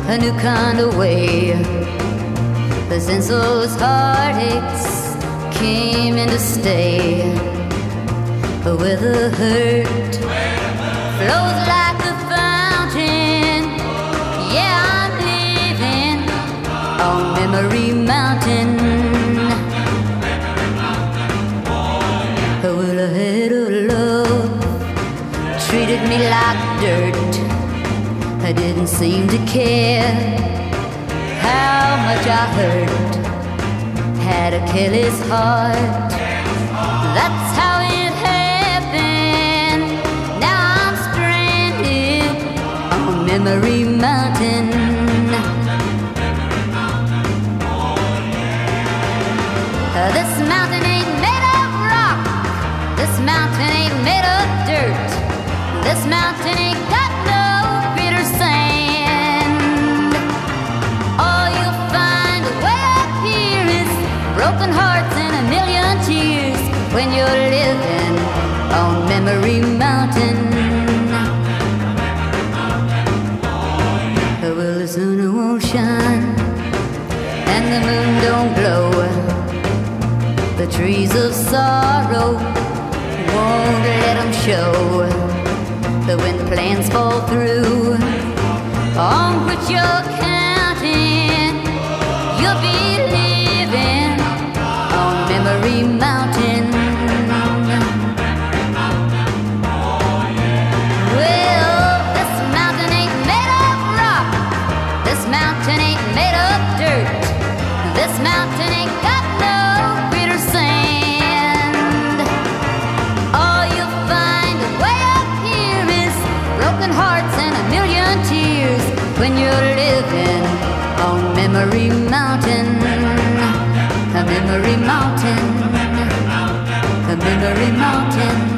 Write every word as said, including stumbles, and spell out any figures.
a new kind of way. But since those heartaches came in to stay, but where the hurt flows like a fountain, yeah, I'm living on Memory Mountain. Well, I had a love treated me like dirt. I didn't seem to care how much I hurt. Had a careless heart, that's how it happened. Now I'm stranded on Memory Mountain. Uh, this mountain ain't made of rock. This mountain ain't made of dirt. This mountain ain't got no bitter sand. All you'll find way up here is broken hearts and a million tears when you're living on Memory Mountain. Well, the sun won't shine and the moon don't glow. The trees of sorrow won't let them show. But when plans fall through on which you're counting, you'll be living on Memory Mountain. Well, this mountain ain't made of rock. This mountain ain't made of dirt. This mountain ain't got no bitter sand. All you'll find way up here is broken hearts and a million tears when you're living on Memory Mountain. A Memory Mountain. A Memory Mountain.